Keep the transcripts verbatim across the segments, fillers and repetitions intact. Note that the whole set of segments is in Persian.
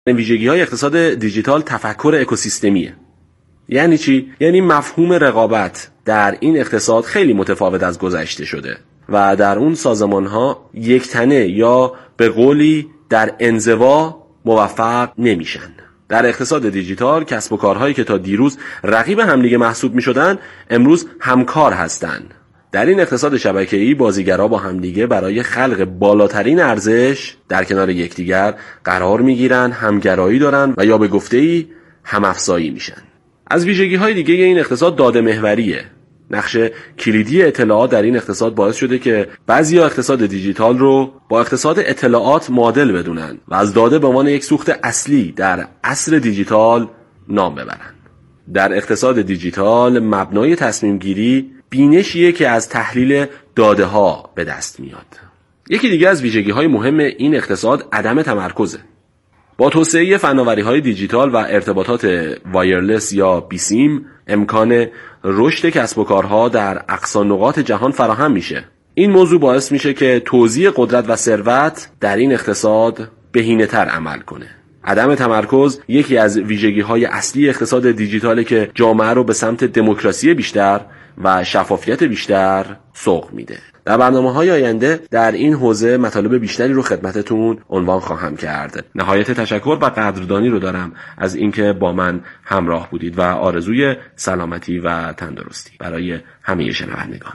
ویژگی‌های اقتصاد دیجیتال تفکر اکوسیستمیه. یعنی چی؟ یعنی مفهوم رقابت در این اقتصاد خیلی متفاوت از گذشته شده و در اون سازمان‌ها یکتنه یا به قولی در انزوا موفق نمیشن. در اقتصاد دیجیتال کسب و کارهایی که تا دیروز رقیب همدیگه محسوب میشدن امروز همکار هستن. در این اقتصاد شبکه‌ای بازیگرا با همدیگه برای خلق بالاترین ارزش در کنار یکدیگر قرار میگیرن، همگرایی دارن و یا به گفته‌ای هم‌افزایی میشن. از ویژگی‌های دیگه این اقتصاد داده محوریه. نقش کلیدی اطلاعات در این اقتصاد باعث شده که بعضیا اقتصاد دیجیتال رو با اقتصاد اطلاعات معادل بدونن و از داده به عنوان یک سوخت اصلی در عصر دیجیتال نام ببرن. در اقتصاد دیجیتال مبنای تصمیم گیری بینشیه که از تحلیل داده ها به دست میاد. یکی دیگه از ویژگی‌های مهم این اقتصاد عدم تمرکزه. با توسعه فناوری‌های دیجیتال و ارتباطات وایرلس یا بیسیم امکان رشد کسب و کارها در اقصا نقاط جهان فراهم میشه. این موضوع باعث میشه که توزیع قدرت و ثروت در این اقتصاد بهینه‌تر عمل کنه. عدم تمرکز یکی از ویژگی‌های اصلی اقتصاد دیجیتاله که جامعه رو به سمت دموکراسی بیشتر و شفافیت بیشتر سوق میده. در برنامه‌های آینده در این حوزه مطالب بیشتری رو خدمتتون عنوان خواهم کرد. نهایت تشکر و قدردانی رو دارم از اینکه با من همراه بودید و آرزوی سلامتی و تندرستی برای همه شنوندگان.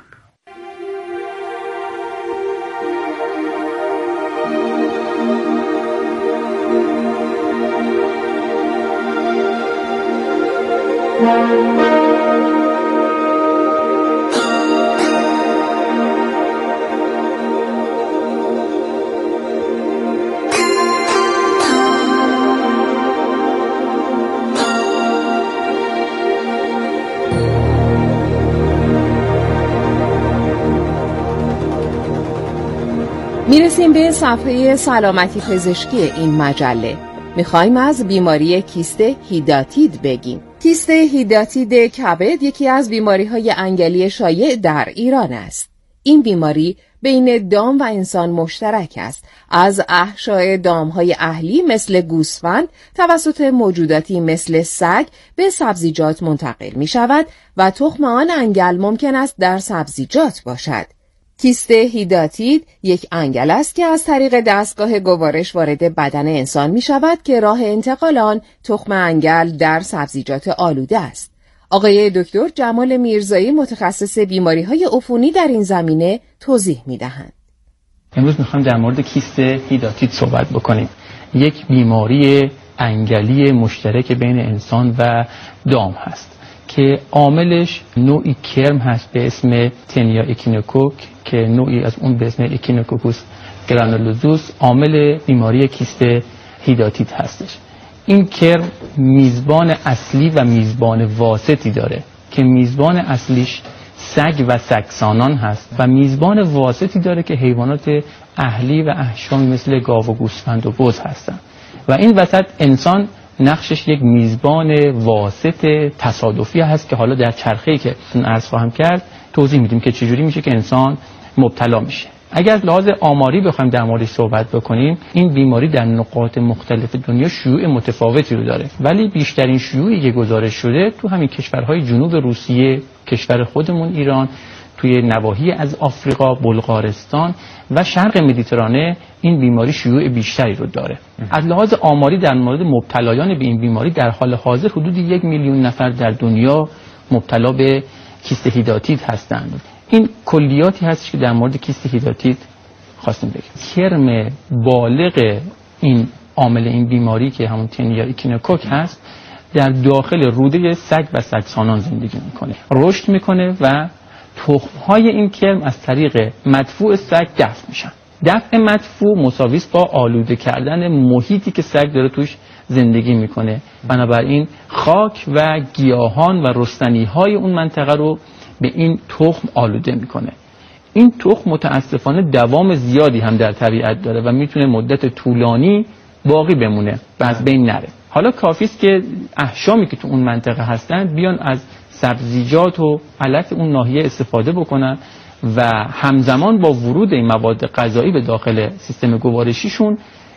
میرسیم به صفحه سلامتی پزشکی این مجله. میخوایم از بیماری کیست هیداتید بگیم. کیست هیداتید کبد یکی از بیماری‌های انگلی شایع در ایران است. این بیماری بین دام و انسان مشترک است. از احشاء دام‌های اهلی مثل گوسفند توسط موجوداتی مثل سگ به سبزیجات منتقل می‌شود و تخم آن انگل ممکن است در سبزیجات باشد. کیست هیداتید یک انگل است که از طریق دستگاه گوارش وارد بدن انسان می شود که راه انتقال آن تخم انگل در سبزیجات آلوده است. آقای دکتر جمال میرزایی متخصص بیماری‌های عفونی در این زمینه توضیح می دهند. امروز میخوایم در مورد کیست هیداتید صحبت بکنیم. یک بیماری انگلی مشترک بین انسان و دام هست که عاملش نوعی کرم هست به اسم تنیا اکینوکوک که نوعی از اون به اسم اکینوکوکوس گرانولوزوس عامل بیماری کیست هیداتید هستش. این کرم میزبان اصلی و میزبان واسطی داره که میزبان اصلیش سگ و سگسانان هست و میزبان واسطی داره که حیوانات اهلی و احشامی مثل گاو و گوسفند و بز هستن و این وسط انسان نقشش یک میزبان واسط تصادفی هست که حالا در چرخه‌ای که عرض خواهم کرد توضیح میدیم که چجوری میشه که انسان مبتلا میشه. اگر لحاظ آماری بخوایم در موردش صحبت بکنیم این بیماری در نقاط مختلف دنیا شیوع متفاوتی رو داره ولی بیشترین شیوعی که گزارش شده تو همین کشورهای جنوب روسیه، کشور خودمون ایران، توی نواحی از آفریقا، بلغارستان و شرق مدیترانه این بیماری شیوع بیشتری رو داره. از لحاظ آماری در مورد مبتلایان به این بیماری در حال حاضر حدود یک میلیون نفر در دنیا مبتلا به کیست هیداتید هستند. این کلیاتی هست که در مورد کیست هیداتید خواستیم بگیم. کرم بالغ این عامل این بیماری که همون تنیا اکینوکوک هست در داخل روده سگ و سگسانان زندگی میکنه، رشد میکنه و تخم‌های این کرم از طریق مدفوع سگ دفع میشن. دفع مدفوع مساوی است با آلوده کردن محیطی که سگ داره توش زندگی میکنه. بنابراین خاک و گیاهان و رستنی‌های اون منطقه رو به این تخم آلوده میکنه. این تخم متاسفانه دوام زیادی هم در طبیعت داره و میتونه مدت طولانی باقی بمونه و از بین نره. حالا کافی است که احشامی که تو اون منطقه هستن بیان از سبزیجات و علف اون ناحیه استفاده بکنن و همزمان با ورود این مواد غذایی به داخل سیستم گوارشیشون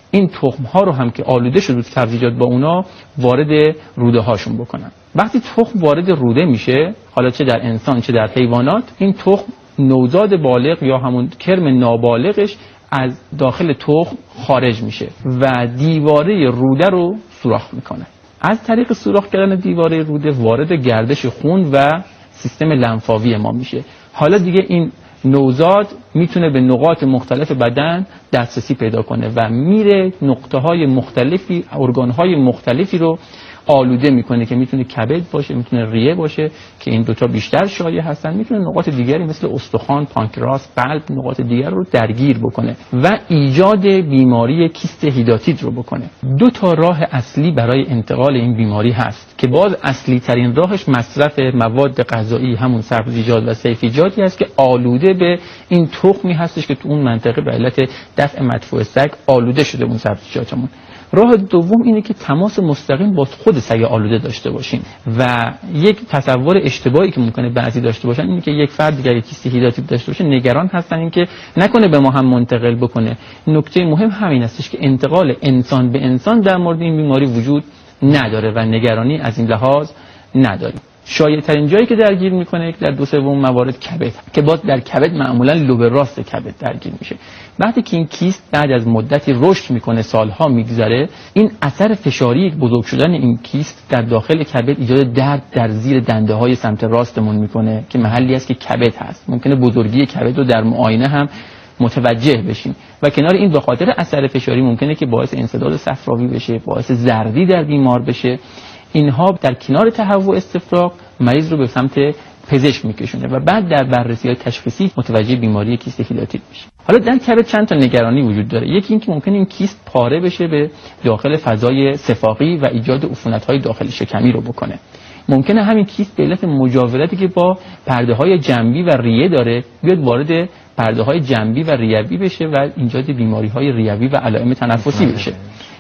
این تخم ها رو هم که آلوده شده سبزیجات با اونا وارد روده هاشون بکنن. وقتی تخم وارد روده میشه، حالا چه در انسان چه در حیوانات، این تخم نوزاد بالغ یا همون کرم نابالغش از داخل تخم خارج میشه و دیواره روده رو سوراخ میکنه. از طریق سوراخ کردن دیواره روده وارد گردش خون و سیستم لنفاوی ما میشه. حالا دیگه این نوزاد میتونه به نقاط مختلف بدن دسترسی پیدا کنه و میره نقطه های مختلفی، ارگان های مختلفی رو آلوده میکنه که میتونه کبد باشه، میتونه ریه باشه که این دوتا بیشتر شایع هستن، میتونه نقاط دیگری مثل استخوان، پانکراس، قلب، نقاط دیگر رو درگیر بکنه و ایجاد بیماری کیست هیداتید رو بکنه. دو تا راه اصلی برای انتقال این بیماری هست که باز اصلی ترین راهش مصرف مواد غذایی، همون سبزیجات و سیفیجاتی است که آلوده به این تخمی هستش که تو اون منطقه به علت دفع مدفوع سگ آلوده شده اون سبزیجاتمون. راه دوم اینه که تماس مستقیم با خود سگ آلوده داشته باشیم و یک تصور اشتباهی که ممکنه بعضی داشته باشن اینه که یک فرد دیگه کیست هیداتید داشته باشه نگران هستن این که نکنه به ما هم منتقل بکنه. نکته مهم همین هستش که انتقال انسان به انسان در مورد این بیماری وجود نداره و نگرانی از این لحاظ نداریم. شایع ترین جایی که درگیر میکنه در دو سوم موارد کبد که باز در کبد معمولا لوب راست کبد درگیر میشه. وقتی که این کیست بعد از مدتی رشد میکنه، سالها میگذره، این اثر فشاری بزرگ شدن این کیست در داخل کبد ایجاد درد در زیر دنده های سمت راستمون میکنه که محلی است که کبد هست. ممکنه بزرگی کبد رو در معاینه هم متوجه بشیم و کنار این به خاطر اثر فشاری ممکنه که باعث انسداد صفراوی بشه، باعث زردی در بیمار بشه. اینها در کنار تهوع استفراغ مریض رو به سمت پزشک میکشونه و بعد در بررسی‌های تشخیصی متوجه بیماری کیست هیداتید میشه. حالا در کبد چند تا نگرانی وجود داره. یکی این که ممکنه این کیست پاره بشه به داخل فضای صفاقی و ایجاد عفونت‌های داخل شکمی رو بکنه. ممکنه همین کیست به علت مجاورتی که با پرده‌های جنبی و ریه داره بیاد وارد پرده‌های جنبی و ریوی بشه و ایجاد بیماری‌های ریوی و علائم تنفسی بشه.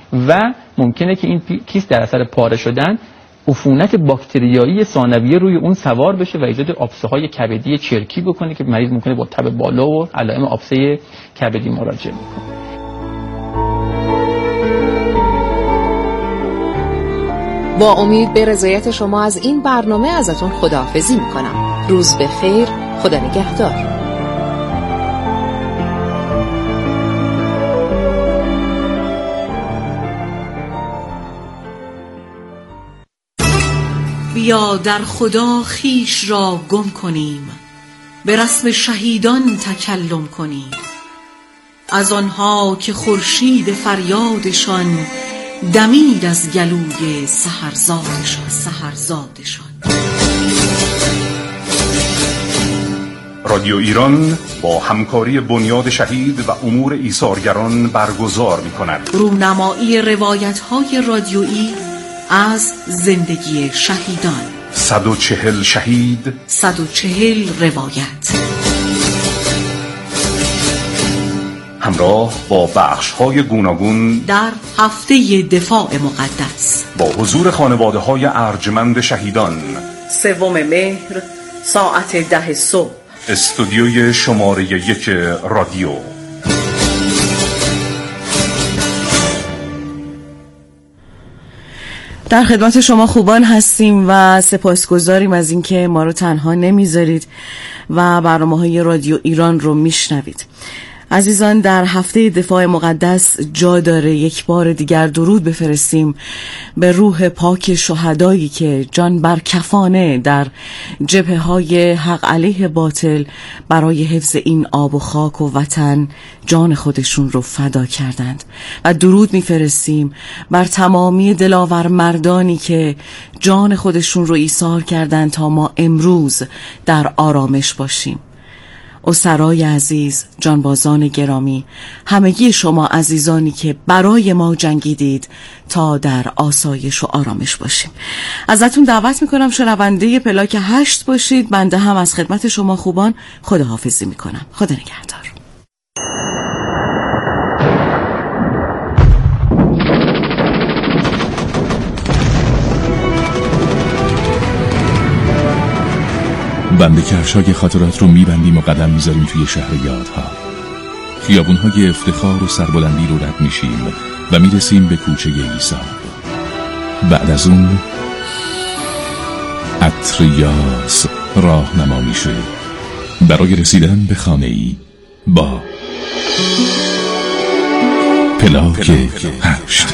و ممکنه که این کیست در اثر پاره شدن عفونت باکتریایی ثانویه روی اون سوار بشه و ایجاد آبسه‌های کبدی چرکی بکنه که مریض ممکنه با تب بالا و علائم آبسه کبدی مراجعه بکنه. با امید به رضایت شما از این برنامه ازتون خداحافظی میکنم. روز بخیر، خدا نگهدار. بیا در خدا خیش را گم کنیم، به رسم شهیدان تکلم کنیم، از آنها که خورشید فریادشان دمید از گلوی سحرزادشان سحرزادشان. رادیو ایران با همکاری بنیاد شهید و امور ایثارگران برگزار می‌کند رونمایی روایت‌های رادیویی از زندگی شهیدان. صد و چهل شهید، صد و چهل روایت، همراه با بخش‌های گوناگون در هفته دفاع مقدس با حضور خانواده‌های ارجمند شهیدان. سوم مهر ساعت ده صبح، استودیوی شماره یک رادیو. در خدمت شما خوبان هستیم و سپاسگزاریم از اینکه ما رو تنها نمیذارید و برنامه‌های رادیو ایران رو میشنوید. عزیزان، در هفته دفاع مقدس جا داره یک بار دیگر درود بفرستیم به روح پاک شهدایی که جان برکفانه در جبهه‌های حق علیه باطل برای حفظ این آب و خاک و وطن جان خودشون رو فدا کردند و درود میفرستیم بر تمامی دلاور مردانی که جان خودشون رو ایثار کردند تا ما امروز در آرامش باشیم. اسرای عزیز، جانبازان گرامی، همگی شما عزیزانی که برای ما جنگیدید تا در آسایش و آرامش باشیم. ازتون دعوت میکنم شنونده پلاک هشت باشید. بنده هم از خدمت شما خوبان خداحافظی میکنم. خدا نگهدار. بند کفش‌های خاطرات رو میبندیم و قدم میذاریم توی شهر یادها. خیابون‌های افتخار و سربلندی رو رد میشیم و میرسیم به کوچه عیسی. بعد از اون اتریاس راهنما میشه برای رسیدن به خانه‌ای با پلاک هشت.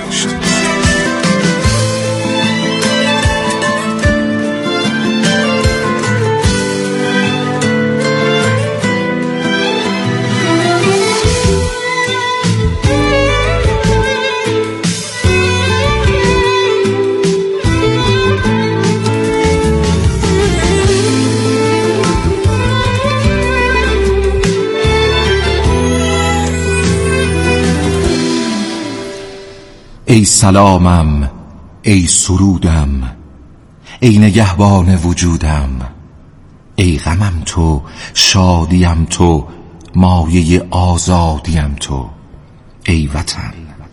ای سلامم، ای سرودم، ای نگهبان وجودم، ای غمم تو، شادیم تو، مایه آزادیم تو، ای وطن،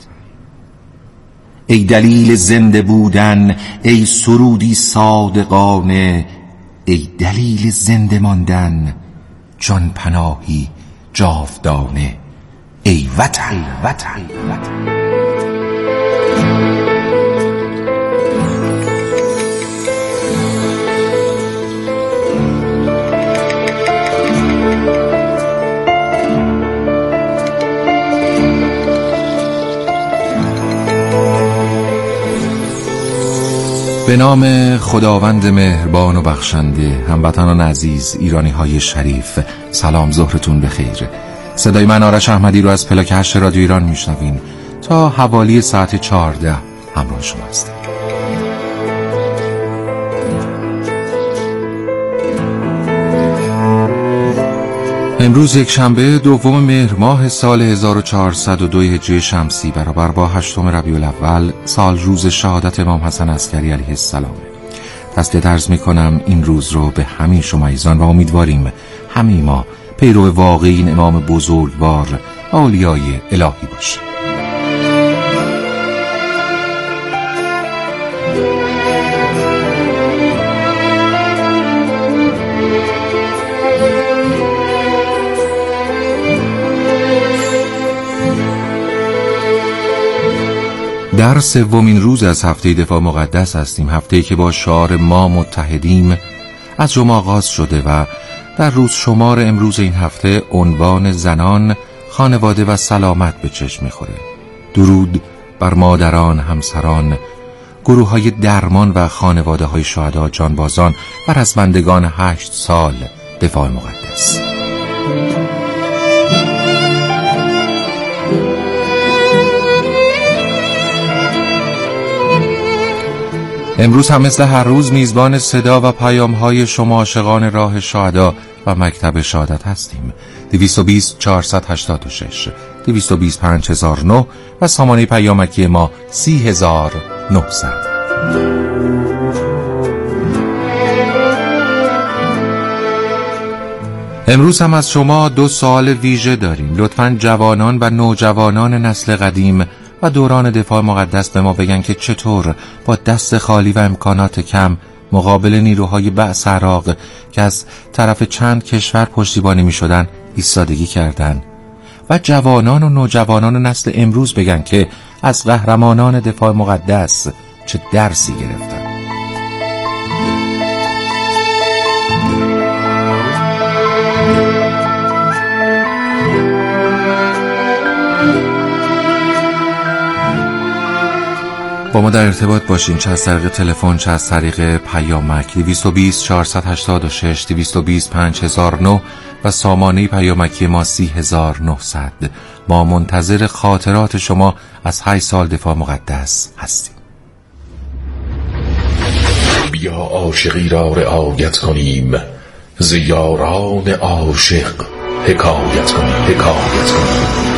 ای دلیل زنده بودن، ای سرودی صادقانه، ای دلیل زنده ماندن، جان پناهی جاودانه، ای وطن, ای وطن. ای وطن. به نام خداوند مهربان و بخشنده، هموطنان عزیز، ایرانی های شریف، سلام، ظهرتون بخیر. صدای من آرش احمدی رو از پلاک هشت رادیو ایران میشنوین. تا حوالی ساعت چهارده همراه شما هستم. امروز یک شنبه دوم مهر ماه سال هزار و چهارصد و دو هجری شمسی برابر با هشتم ربیع الاول سال روز شهادت امام حسن عسکری علیه السلام. تسلیت عرض می کنم این روز رو به همه شما عزیزان و امیدواریم همه ما پیرو واقعی این امام بزرگوار اولیای الهی باشیم. در سومین روز از هفته دفاع مقدس هستیم، هفته‌ای که با شعار ما متحدیم از جمعه آغاز شده و در روز شمار امروز این هفته عنوان زنان، خانواده و سلامت به چشم می‌خوره. درود بر مادران، همسران، گروه‌های درمان و خانواده‌های شهدا، جانبازان و رزمندگان هشت سال دفاع مقدس. امروز هم مثل هر روز میزبان صدا و پیام‌های شما عاشقان راه شهدا و مکتب شهادت هستیم. دویست و بیست چهارصد و هشتاد و شش، دویست و بیست پنج هزار و نه و سامانه پیامکی ما سی هزار و نهصد. امروز هم از شما دو سوال ویژه داریم. لطفاً جوانان و نوجوانان نسل قدیم و دوران دفاع مقدس به ما بگن که چطور با دست خالی و امکانات کم مقابل نیروهای بعث عراق که از طرف چند کشور پشتیبانی می شدن ایستادگی کردن و جوانان و نوجوانان نسل امروز بگن که از قهرمانان دفاع مقدس چه درسی گرفتن. با ما در ارتباط باشین، چه از طریق تلفن چه از طریق پیامک دویست و بیست چهارصد و هشتاد و شش، دویست و بیست پنج هزار و نه و سامانه پیامکی ما سی هزار و نهصد. ما منتظر خاطرات شما از هشت سال دفاع مقدس هستیم. بیا عاشقی را رعایت کنیم، ز یاران عاشق حکایت کنیم حکایت کنیم.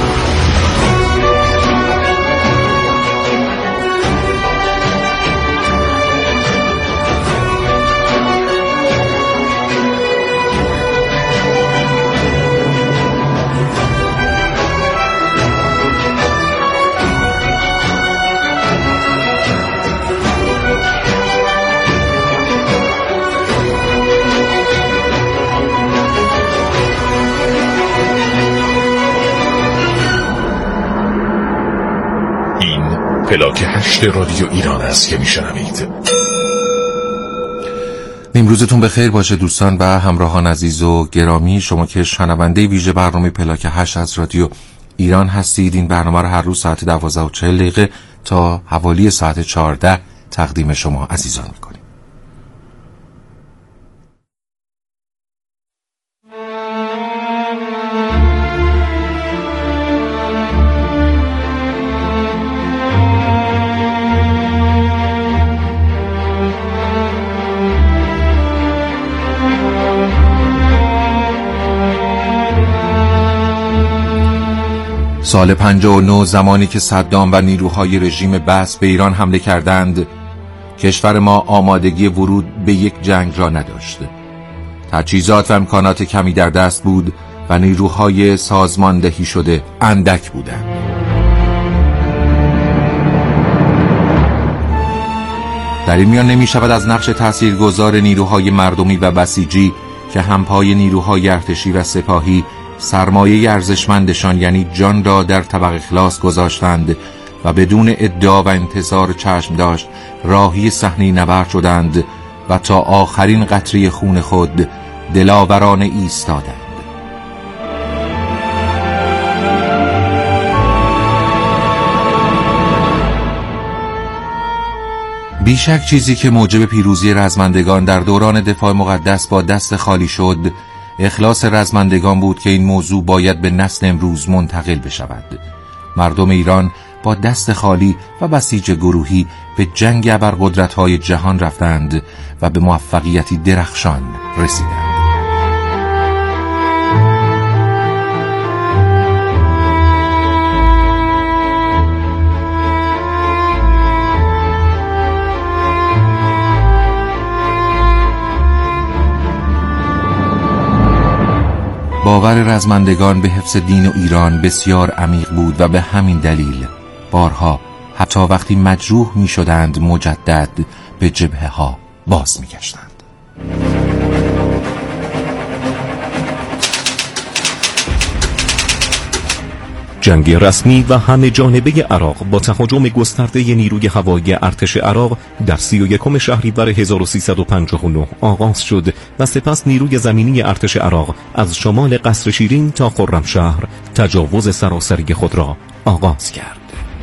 پلاک هشت رادیو ایران است که میشنوید. امروزتون بخیر باشه دوستان و همراهان عزیز و گرامی. شما که شنونده ویژه برنامه پلاک هشت از رادیو ایران هستید. این برنامه رو هر روز ساعت دوازده و چهل دقیقه تا حوالی ساعت چهارده تقدیم شما عزیزان میکنیم. سال پنجاه و نه زمانی که صدام و نیروهای رژیم بعث به ایران حمله کردند، کشور ما آمادگی ورود به یک جنگ را نداشت. تجهیزات و امکانات کمی در دست بود و نیروهای سازماندهی شده اندک بودند. در این میان نمی شود از نقش تاثیرگذار نیروهای مردمی و بسیجی که همپای نیروهای ارتشی و سپاهی سرمایه ارزشمندشان یعنی جان را در طبق اخلاص گذاشتند و بدون ادعا و انتظار چشم داشت راهی صحنه نبرد شدند و تا آخرین قطره خون خود دلاورانه ایستادند. بیشک چیزی که موجب پیروزی رزمندگان در دوران دفاع مقدس با دست خالی شد اخلاص رزمندگان بود که این موضوع باید به نسل امروز منتقل بشود. مردم ایران با دست خالی و بسیج گروهی به جنگ ابرقدرت‌های جهان رفتند و به موفقیتی درخشان رسیدند. باور رزمندگان به حفظ دین و ایران بسیار عمیق بود و به همین دلیل بارها حتی وقتی مجروح می شدند مجدد به جبهه ها باز می گشتند. جنگ رسمی و همه جانبه عراق با تهاجم گسترده نیروی هوایی ارتش عراق در سی و یکم شهریور هزار و سیصد و پنجاه و نه آغاز شد و سپس نیروی زمینی ارتش عراق از شمال قصر شیرین تا خرمشهر تجاوز سراسری خود را آغاز کرد.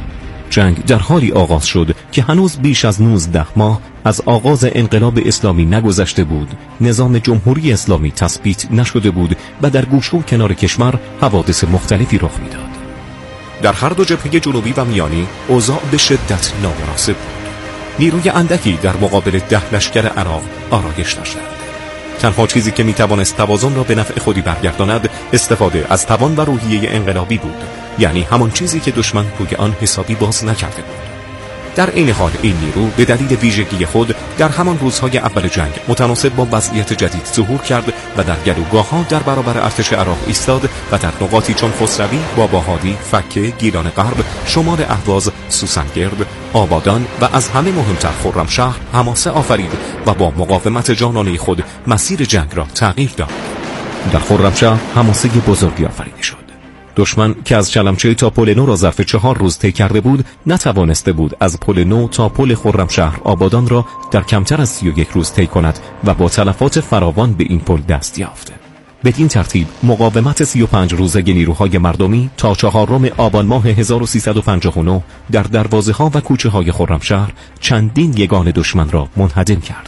جنگ در حالی آغاز شد که هنوز بیش از نوزده ماه از آغاز انقلاب اسلامی نگذشته بود، نظام جمهوری اسلامی تثبیت نشده بود و در گوشه و کنار کشور حوادث مختلفی رخ میداد. در هر دو جبهه جنوبی و میانی اوضاع به شدت نامناسب بود. نیروی اندکی در مقابل ده لشکر عراق آرایش داشتند. تنها چیزی که میتوانست توازن را به نفع خودی برگرداند استفاده از توان و روحیه انقلابی بود، یعنی همان چیزی که دشمن روی آن حسابی باز نکرده بود. در این حال این نیرو به دلیل ویژگی خود در همان روزهای اول جنگ متناسب با وضعیت جدید ظهور کرد و در گلوگاه‌ها در برابر ارتش عراق ایستاد و در نقاطی چون خسروی، باباهادی، فکه، گیلان غرب، شمال اهواز، سوسنگرد، آبادان و از همه مهمتر خرمشهر حماسه آفرید و با مقاومت جانانه خود مسیر جنگ را تغییر داد. در خرمشهر حماسه بزرگی آفریده شد. دشمن که از چلمچه تا پل نو را ظرف چهار روز طی کرده بود نتوانسته بود از پل نو تا پل خرمشهر آبادان را در کمتر از سی و یک روز طی کند و با تلفات فراوان به این پل دست یافت. بدین ترتیب مقاومت سی و پنج روزه نیروهای مردمی تا چهارم آبان ماه هزار و سیصد و پنجاه و نه در دروازه ها و کوچه های خرمشهر چندین یگان دشمن را منهدم کرد.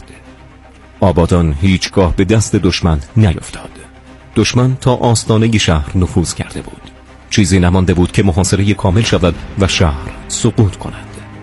آبادان هیچگاه به دست دشمن نیفتاد. دشمن تا آستانه شهر نفوذ کرده بود. چیزی نمانده بود که محاصره کامل شود و شهر سقوط کند.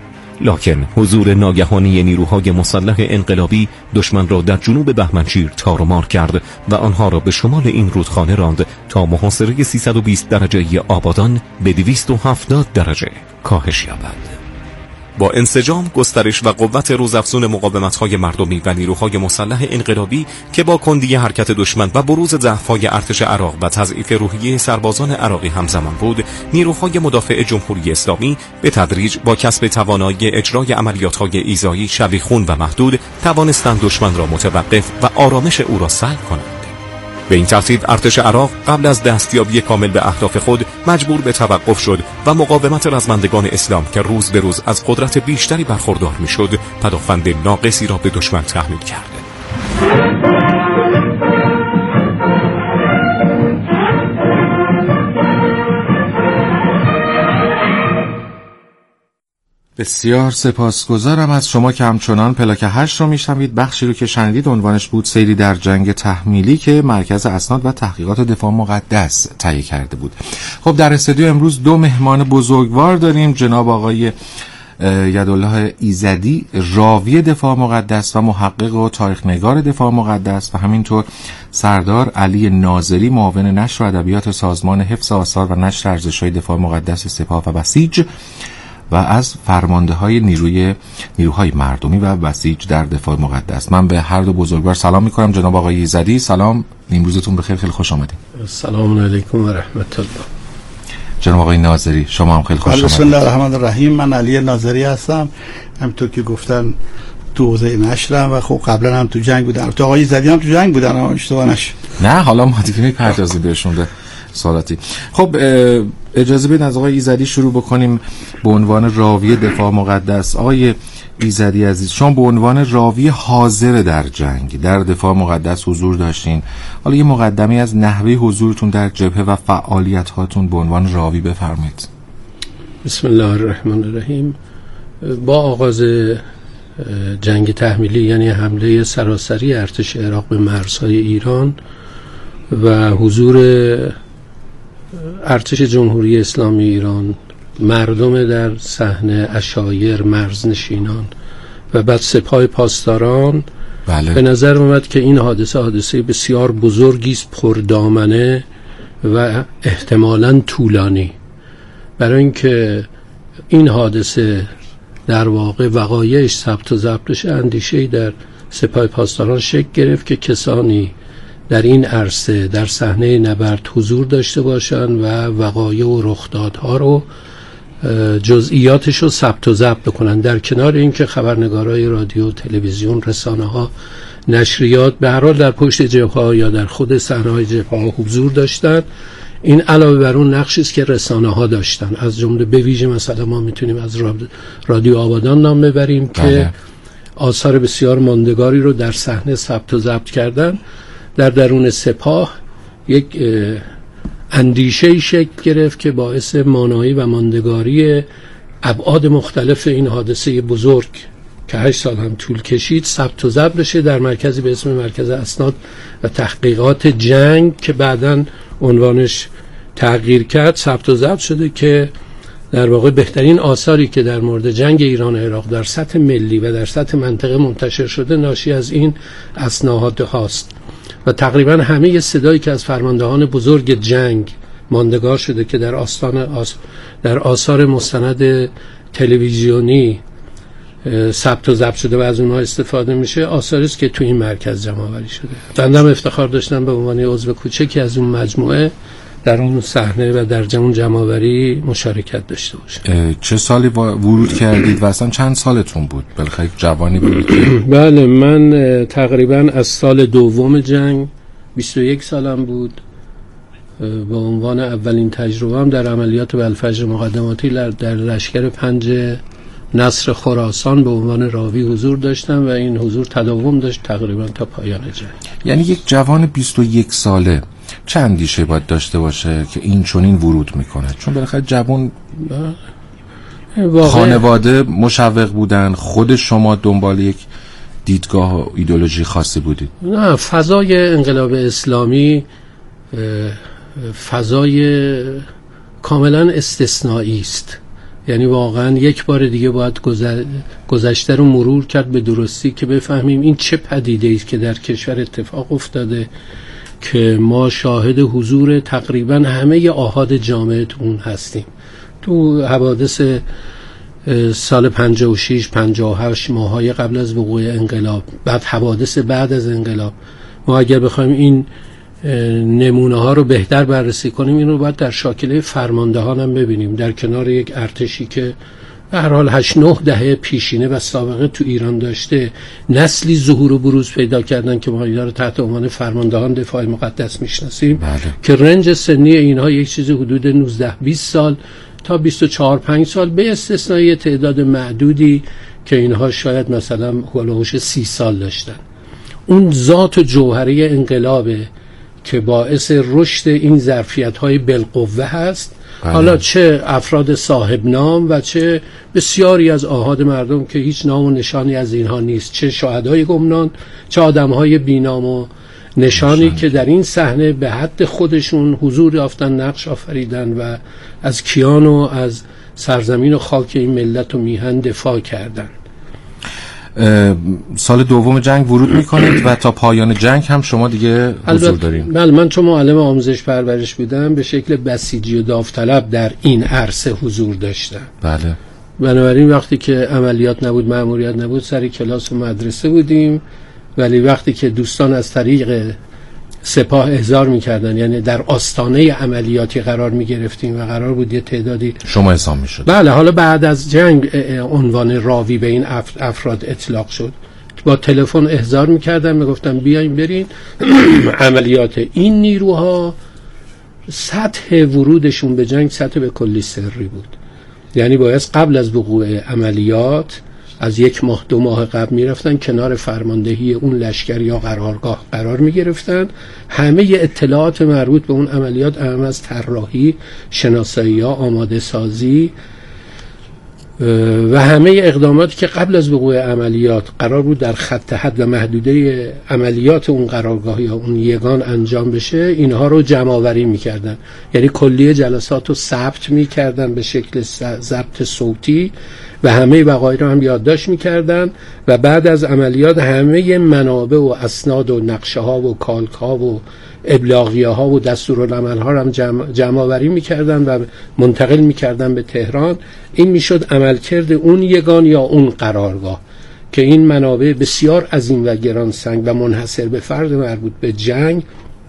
لکن حضور ناگهانی نیروهای مسلح انقلابی دشمن را در جنوب بهمنشیر تار و مار کرد و آنها را به شمال این رودخانه راند تا محاصره سیصد و بیست درجه آبادان به دویست و هفتاد درجه کاهش یابد. با انسجام، گسترش و قوت روزافزون مقاومت‌های مردمی و نیروهای مسلح انقلابی که با کندی حرکت دشمن و بروز ضعف‌های ارتش عراق و تضعیف روحیه سربازان عراقی همزمان بود، نیروهای مدافع جمهوری اسلامی به تدریج با کسب توانایی اجرای عملیات‌های ایذایی شبیخون و محدود توانستند دشمن را متوقف و آرامش او را سلب کنند. به این ترتیب ارتش عراق قبل از دستیابی کامل به اهداف خود مجبور به توقف شد و مقاومت رزمندگان اسلام که روز به روز از قدرت بیشتری برخوردار میشد پدافند ناقصی را به دشمن تحمیل کرد. بسیار سپاسگزارم از شما که همچنان پلاک هشت رو میشنوید. بخشی رو که شنیدید عنوانش بود سیری در جنگ تحمیلی که مرکز اسناد و تحقیقات دفاع مقدس تهیه کرده بود. خب در استودیو امروز دو مهمان بزرگوار داریم، جناب آقای یدالله ایزدی راوی دفاع مقدس و محقق و تاریخ نگار دفاع مقدس و همینطور سردار علی ناظری معاون نشر و ادبیات سازمان حفظ آثار و نشر ارزش‌های دفاع مقدس سپاه و بسیج و از فرمانده های نیروی نیروهای مردمی و بسیج در دفاع مقدس. من به هر دو بزرگوار سلام میکنم. جناب آقای ایزدی سلام، امروزتون بخیر، خیلی خوش آمدید. سلام علیکم و رحمت الله. جناب آقای ناظری شما هم خیلی خوش آمدید. بسم الله الرحمن الرحیم. من علی ناظری هستم، همونطور که گفتن تو حوزه نشرم و خب قبلا هم تو جنگ بودم. تو آقای ایزدی هم تو جنگ بودن، اشتباه نشه. نه حالا ما دیگه میپردازیم بهشون ده سوالاتی. خب اجازه بدید از آقای ایزدی شروع بکنیم به عنوان راوی دفاع مقدس. آقای ایزدی عزیز، شما به عنوان راوی حاضر در جنگ در دفاع مقدس حضور داشتین، حالا یه مقدمه از نحوه حضورتون در جبهه و فعالیت هاتون به عنوان راوی بفرمایید. بسم الله الرحمن الرحیم. با آغاز جنگ تحمیلی یعنی حمله سراسری ارتش عراق به مرزهای ایران و حضور ارتش جمهوری اسلامی ایران، مردم در صحنه، عشایر، مرزنشینان و بعد سپاه پاسداران، بله. به نظر اومد که این حادثه حادثه بسیار بزرگی است، پردامنه و احتمالاً طولانی، برای اینکه این حادثه در واقع وقایعش ثبت و ضبط بشه اندیشه‌ای در سپاه پاسداران شکل گرفت که کسانی در این عرصه در صحنه نبرد حضور داشته باشند و وقایع و رخدادها رو جزئیاتش رو ثبت و ضبط بکنن، در کنار اینکه خبرنگارای رادیو، تلویزیون، رسانه‌ها، نشریات به هر حال در پشت جبهه‌ها یا در خود صحنه‌های جبهه‌ها حضور داشتند. این علاوه بر اون نقشی است که رسانه‌ها داشتن، از جمله به ویژه مثلا ما میتونیم از رادیو آبادان نام ببریم که بله. آثار بسیار ماندگاری رو در صحنه ثبت و ضبط کردن. در درون سپاه یک اندیشه شکل گرفت که باعث مانایی و ماندگاری ابعاد مختلف این حادثه بزرگ که هشت سال هم طول کشید ثبت و ضبط بشه در مرکزی به اسم مرکز اسناد و تحقیقات جنگ که بعداً عنوانش تغییر کرد، ثبت و ضبط شده که در واقع بهترین آثاری که در مورد جنگ ایران و عراق در سطح ملی و در سطح منطقه منتشر شده ناشی از این اسناد هاست و تقریبا همه صدایی که از فرماندهان بزرگ جنگ ماندگار شده که در آستان آس در آثار مستند تلویزیونی ثبت و ضبط شده و از اونها استفاده میشه، آثاری است که تو این مرکز جمع آوری شده. بنده افتخار داشتم به عنوان عضو کوچکی از اون مجموعه در اون صحنه و در اون جمع‌آوری مشارکت داشته باشم. چه سالی ورود کردید و اصلا چند سالتون بود؟ بالاخره جوانی بود. بله، من تقریبا از سال دوم جنگ بیست و یک سالم بود. به عنوان اولین تجربه‌ام در عملیات بلفجر مقدماتی در لشکر پنج نصر خراسان به عنوان راوی حضور داشتم و این حضور تداوم داشت تقریبا تا پایان جنگ. یعنی یک جوان بیست و یک ساله چه اندیشه باید داشته باشه که این چنین ورود میکنه؟ چون بالاخره جوان خانواده مشوق بودن، خود شما دنبال یک دیدگاه و ایدئولوژی خاصی بودید؟ نه، فضای انقلاب اسلامی فضای کاملا استثنایی است. یعنی واقعا یک بار دیگه باید گذشته رو مرور کرد به درستی که بفهمیم این چه پدیده است که در کشور اتفاق افتاده که ما شاهد حضور تقریبا همه آحاد جامعه اون هستیم. تو حوادث سال پنجاه و شش پنجاه و هشت ماهای قبل از وقوع انقلاب، بعد حوادث بعد از انقلاب، ما اگر بخوایم این نمونه ها رو بهتر بررسی کنیم این رو باید در شاکله فرماندهان هم ببینیم، در کنار یک ارتشی که به هر حال هشت نه دهه پیشینه و سابقه تو ایران داشته، نسلی ظهور و بروز پیدا کردن که ما اینا رو تحت عنوان فرماندهان دفاع مقدس میشناسیم که رنج سنی اینها یک چیز حدود نوزده بیست سال تا بیست و چهار پنج سال، به استثنای تعداد معدودی که اینها شاید مثلا هولوش سی سال داشتن. اون ذات و جوهره انقلابه که باعث رشد این ظرفیت‌های بالقوه هست. بله. حالا چه افراد صاحب نام و چه بسیاری از آحاد مردم که هیچ نام و نشانی از اینها نیست، چه شهدای گمنام، چه آدم‌های بی‌نام و نشانی نشان. که در این صحنه به حد خودشون حضور یافتن، نقش آفریدن و از کیان و از سرزمین و خاک این ملت و میهن دفاع کردن. سال دوم جنگ ورود میکنید و تا پایان جنگ هم شما دیگه حضور دارین؟ بله، من چون معلم آموزش پرورش بودم به شکل بسیجی و داوطلب در این عرصه حضور داشتم. بله. بنابراین وقتی که عملیات نبود، مأموریت نبود، سر کلاس و مدرسه بودیم، ولی وقتی که دوستان از طریق سپاه احضار میکردن، یعنی در آستانه عملیاتی قرار میگرفتیم و قرار بود یه تعدادی شما حساب میشد. بله، حالا بعد از جنگ عنوان راوی به این افراد اطلاق شد. با تلفن احضار میکردن، میگفتن بیاین برین عملیات این نیروها سطح ورودشون به جنگ سطح به کلی سری بود، یعنی باید قبل از وقوع عملیات از یک ماه دو ماه قبل میرفتن کنار فرماندهی اون لشکر یا قرارگاه قرار میگرفتن. همه اطلاعات مربوط به اون عملیات، هم از طراحی، شناسایی ها، آماده سازی و همه اقداماتی که قبل از وقوع عملیات قرار بود در خط حد و محدوده عملیات اون قرارگاه یا اون یگان انجام بشه، اینها رو جمع آوری میکردن. یعنی کلیه جلسات رو ثبت میکردن به شکل ضبط صوتی و همه وقایع رو هم یادداشت میکردن و بعد از عملیات همه منابع و اسناد و نقشه ها و کالک ها و ابلاغیه ها و دستورالعمل ها رو هم جمع, جمع آوری میکردن و منتقل میکردن به تهران. این میشد عملکرد اون یگان یا اون قرارگاه که این منابع بسیار عظیم و گرانسنگ و منحصر به فرد مربوط به جنگ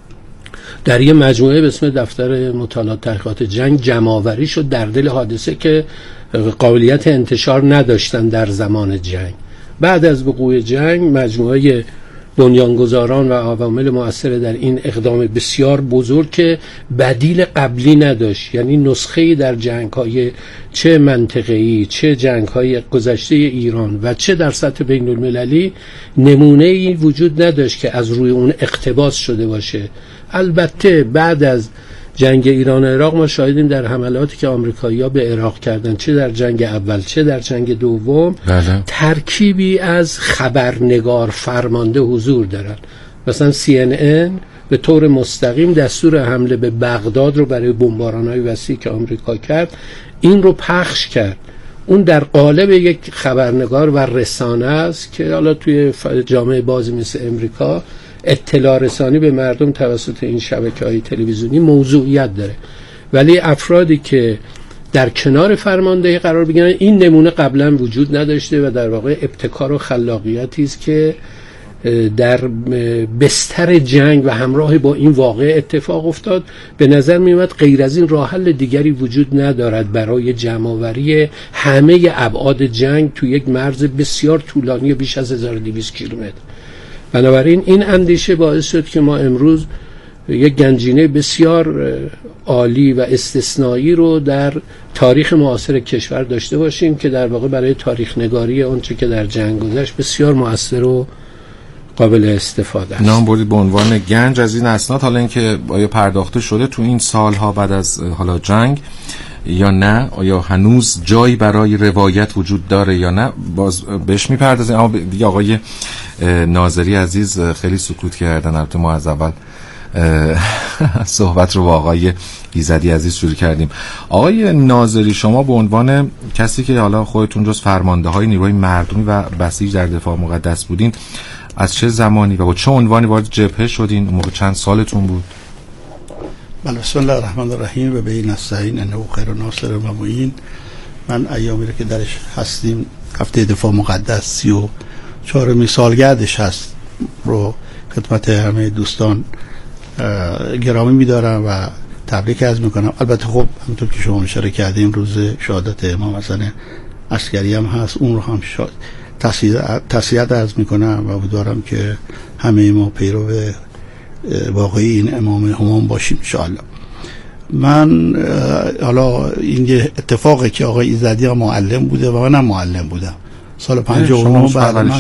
در یه مجموعه به اسم دفتر مطالعات تحقیقات جنگ جمع آوری شد در دل حادثه که قابلیت انتشار نداشتن در زمان جنگ. بعد از وقوع جنگ مجموعه بنیانگذاران و عوامل مؤثر در این اقدام بسیار بزرگ که بدیل قبلی نداشت، یعنی نسخه‌ای در جنگ‌های چه منطقه‌ای چه جنگ‌های گذشته ایران و چه در سطح بین‌المللی نمونه‌ای وجود نداشت که از روی اون اقتباس شده باشه. البته بعد از جنگ ایران و عراق ما شاهدیم در حملاتی که آمریکایی‌ها به عراق کردن، چه در جنگ اول چه در جنگ دوم، بله. ترکیبی از خبرنگار فرمانده حضور دارن. مثلا سی ان ان به طور مستقیم دستور حمله به بغداد رو برای بمباران‌های وسیعی که آمریکا کرد این رو پخش کرد. اون در قالب یک خبرنگار و رسانه است که حالا توی جامعه بازی مثل امریکا اطلاع رسانی به مردم توسط این شبکه‌های تلویزیونی موضوعیت داره، ولی افرادی که در کنار فرماندهی قرار بگیرن این نمونه قبلا وجود نداشته و در واقع ابتکار و خلاقیتی است که در بستر جنگ و همراه با این واقعه اتفاق افتاد. به نظر می اومد غیر از این راه حل دیگری وجود ندارد برای جمع‌آوری همه ابعاد جنگ تو یک مرز بسیار طولانی بیش از هزار و دویست کیلومتر. بنابراین این اندیشه باعث شد که ما امروز یک گنجینه بسیار عالی و استثنایی رو در تاریخ معاصر کشور داشته باشیم که در واقع برای تاریخ نگاری آنچه که در جنگ گذشت بسیار مؤثر و قابل استفاده است. نام بردید به عنوان گنج از این اسناد. حالا اینکه آیا پرداخته شده تو این سالها بعد از حالا جنگ یا نه، آیا هنوز جایی برای روایت وجود داره یا نه، باز بهش میپردازیم. اما دیگه آقای ناظری عزیز خیلی سکوت کردن. البته ما از اول صحبت رو با آقای ایزدی عزیز شروع کردیم. آقای ناظری، شما به عنوان کسی که حالا خودتون جز فرمانده های نیروی مردمی و بسیج در دفاع مقدس بودین، از چه زمانی و با چه عنوانی وارد جبهه شدین؟ موقع چند سالتون بود؟ بله، بسم الله الرحمن الرحیم و به نستعین انه خیر ناصر و معین. من ایامی رو که درش هستیم، هفته دفاع مقدس سی و چهارمین سالگردش هست رو خدمت همه دوستان گرامی می‌دارم و تبریک عرض می‌کنم. البته خب همونطور که شما اشاره کردیم روز شهادت امام حسن عسکری هم هست، اون رو هم تسلیت عرض میکنم و امیدوارم که همه ما پیرو واقعی این امام همام باشیم انشاءالله. من حالا این اتفاقی که آقای ایزدی معلم بوده و منم معلم بودم سال پنجاه و نه بعد من